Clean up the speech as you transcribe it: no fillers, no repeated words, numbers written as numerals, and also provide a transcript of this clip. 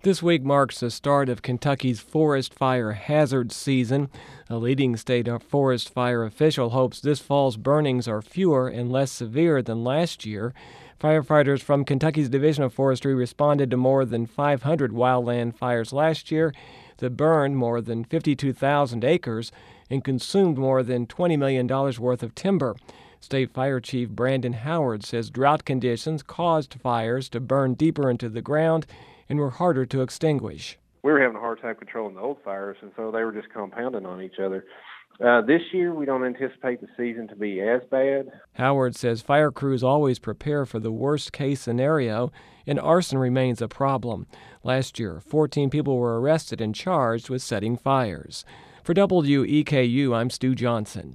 This week marks the start of Kentucky's forest fire hazard season. A leading state forest fire official hopes this fall's burnings are fewer and less severe than last year. Firefighters from Kentucky's Division of Forestry responded to more than 500 wildland fires last year that burned more than 52,000 acres and consumed more than $20 million worth of timber. State Fire Chief Brandon Howard says drought conditions caused fires to burn deeper into the ground and were harder to extinguish. We were having a hard time controlling the old fires, and so they were just compounding on each other. This year, we don't anticipate the season to be as bad. Howard says fire crews always prepare for the worst-case scenario, and arson remains a problem. Last year, 14 people were arrested and charged with setting fires. For WEKU, I'm Stu Johnson.